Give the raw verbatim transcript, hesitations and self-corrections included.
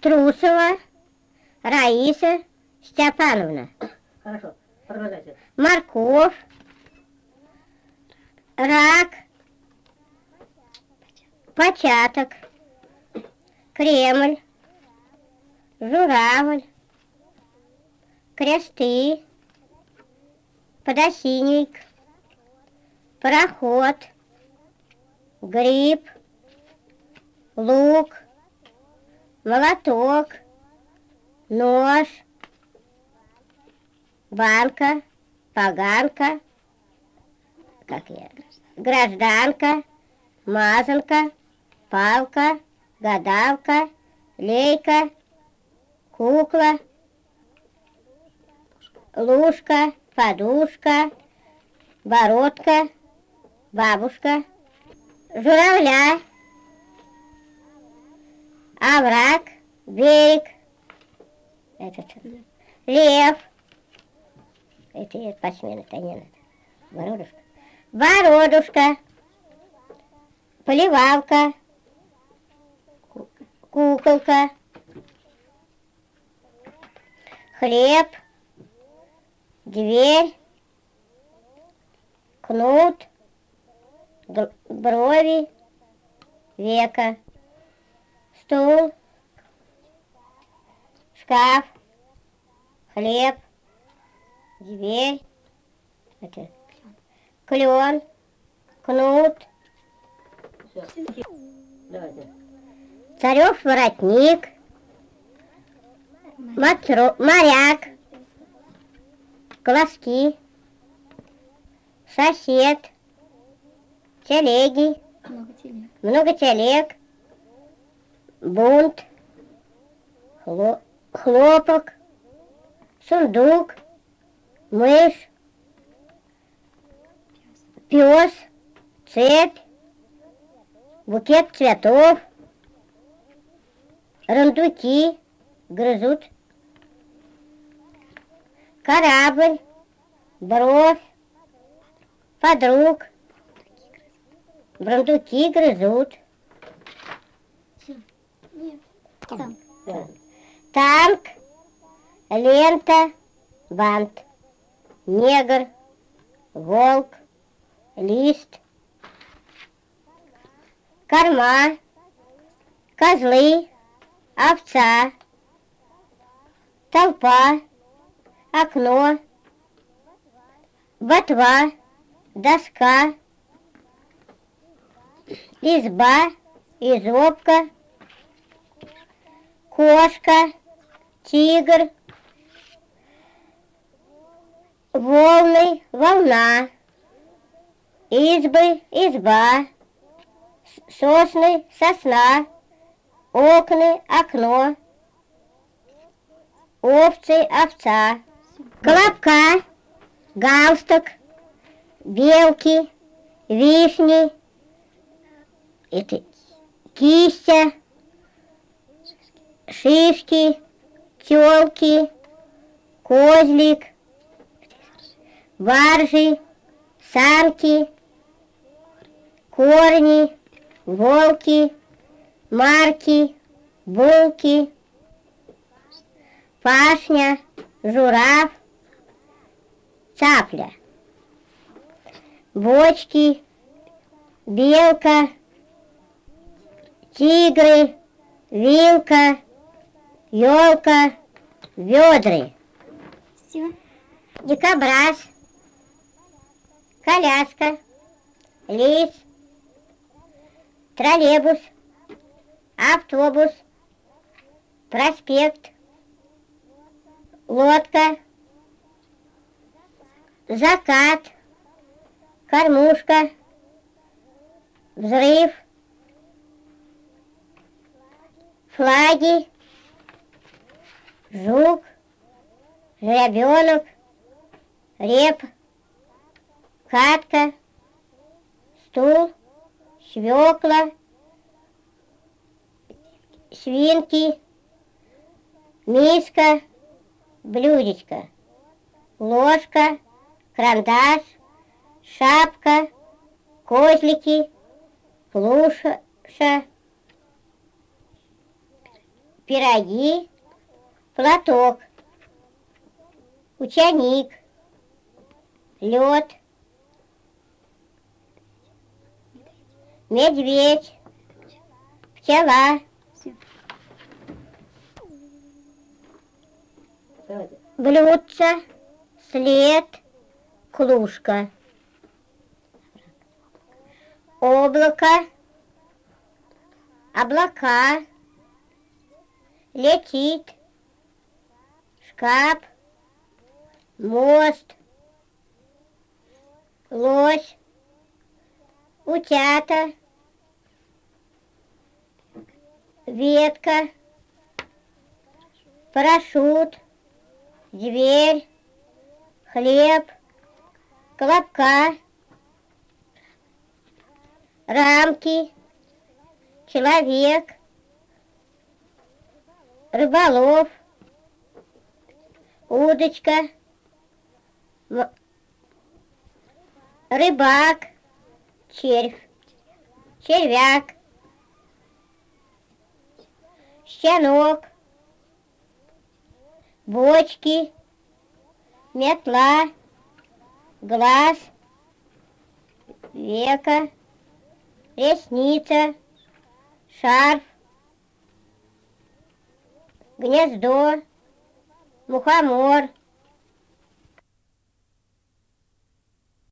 Трусова Раиса Степановна. Хорошо, продолжайте. Морковь, рак, початок, Кремль, журавль, кресты, подосиновик, пароход, гриб, лук, молоток, нож, банка, поганка, как я, гражданка, мазанка, палка, гадалка, лейка, кукла, лужка, подушка, бородка, бабушка, журавля, овраг, берег, этот, лев, это спортсмены-то не надо, бородушка, бородушка, поливалка, куколка, хлеб, дверь, кнут, брови, века, стул, шкаф, хлеб, дверь, это, клен, кнут, царев воротник, матро, моряк, глазки, сосед, телеги, Много телег. много телег, бунт, хло, хлопок, сундук, мышь, пес, цепь, букет цветов, рундуки грызут, корабль, бровь, подруг, бурундуки грызут. Нет. Там. Да. Танк, лента, бант, негр, волк, лист, корма, козлы, овца, толпа, окно, ботва, доска, изба, изобка, кошка, тигр, волны, волна, избы, изба, сосны, сосна, окна, окно, овцы, овца, колобка, галстук, белки, вишни, это кистя, шишки, тёлки, козлик, баржи, самки, корни, волки, марки, булки, пашня, журавль, цапля, бочки, белка, тигры, вилка, елка, ведры. Все. Дикобраз, коляска, лис, троллейбус, автобус, проспект, лодка, закат, кормушка, взрыв, флаги, жук, жеребенок, реп, катка, стул, свекла, свинки, миска, блюдечко, ложка, карандаш, шапка, козлики, клуша, пироги, платок, ученик, лед, медведь, пчела, Все. Давайте. блюдце, след, клушка, облако, облака, летит, шкаф, мост, лось, утята, ветка, парашют, дверь, хлеб, колобка, рамки, человек, рыболов, удочка, м- рыбак, червь, червяк, щенок, бочки, метла, глаз, века, ресница, шарф, гнездо, мухомор,